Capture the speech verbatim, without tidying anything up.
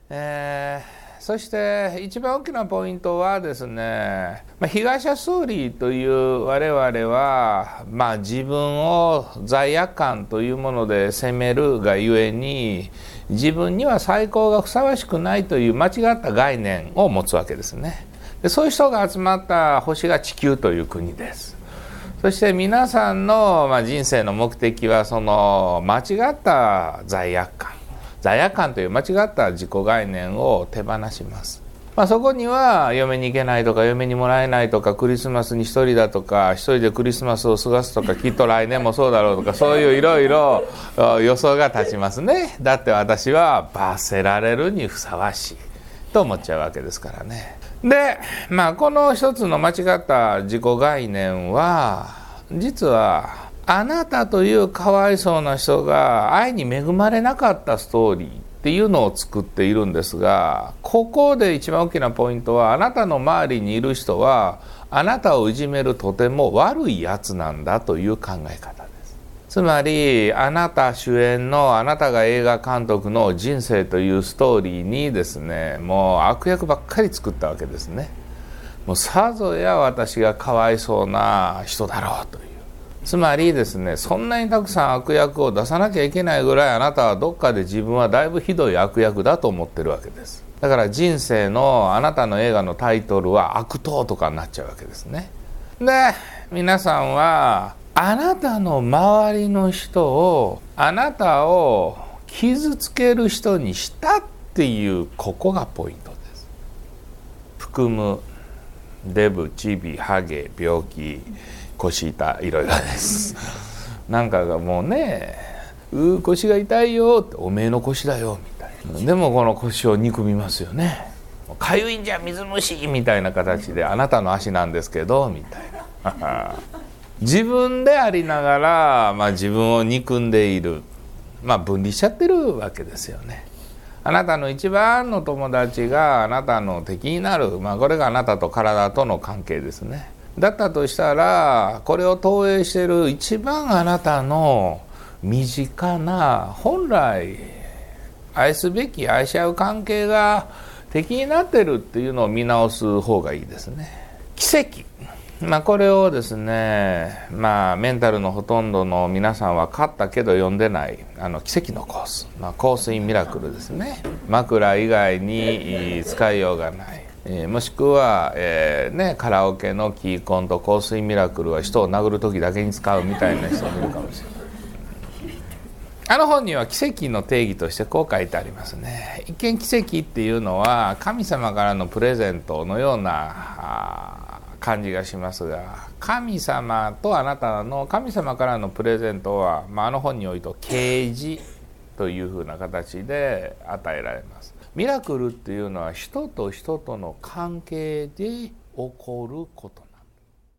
えー、そして一番大きなポイントはですね、まあ、被害者ストーリーという我々は、まあ、自分を罪悪感というもので責めるがゆえに、自分には最高がふさわしくないという間違った概念を持つわけですね。でそういう人が集まった星が地球という国です。そして皆さんの、まあ、人生の目的はその間違った罪悪感罪悪感という間違った自己概念を手放します。まあ、そこには嫁に行けないとか嫁にもらえないとかクリスマスに一人だとか一人でクリスマスを過ごすとかきっと来年もそうだろうとかそういういろいろ予想が立ちますね。だって私は罰せられるにふさわしいと思っちゃうわけですからね。で、まあ、この一つの間違った自己概念は実はあなたというかわいそうな人が愛に恵まれなかったストーリーっていうのを作っているんですが、ここで一番大きなポイントは、あなたの周りにいる人はあなたをいじめるとても悪いやつなんだという考え方です。つまりあなた主演のあなたが映画監督の人生というストーリーにですね、もう悪役ばっかり作ったわけですね。もうさぞや私がかわいそうな人だろうという、つまりですね、そんなにたくさん悪役を出さなきゃいけないぐらいあなたはどっかで自分はだいぶひどい悪役だと思ってるわけです。だから人生のあなたの映画のタイトルは悪党とかになっちゃうわけですね。で、皆さんはあなたの周りの人をあなたを傷つける人にしたっていう、ここがポイントです。含むデブ、チビ、ハゲ、病気、腰痛、いろいろですなんかがもうね、うー腰が痛いよって、おめえの腰だよみたいな。でもこの腰を憎みますよね。かゆいんじゃ水虫みたいな形で、あなたの足なんですけどみたいな自分でありながら、まあ、自分を憎んでいる、まあ、分離しちゃってるわけですよね。あなたの一番の友達があなたの敵になる、まあ、これがあなたと体との関係ですね。だったとしたら、これを投影している一番あなたの身近な本来愛すべき愛し合う関係が敵になっているっていうのを見直す方がいいですね。奇跡、まあ、これをですね、まあ、メンタルのほとんどの皆さんは買ったけど読んでないあの奇跡のコース、まあ、コースインミラクルですね。枕以外に使いようがない、えー、もしくは、えーね、カラオケのキーコンと香水ミラクルは人を殴る時だけに使うみたいな人もいるかもしれない。あの本には奇跡の定義としてこう書いてありますね。一見奇跡っていうのは神様からのプレゼントのような感じがしますが、神様とあなたの神様からのプレゼントは、まあ、あの本において啓示というふうな形で与えられます。ミラクルっていうのは人と人との関係で起こること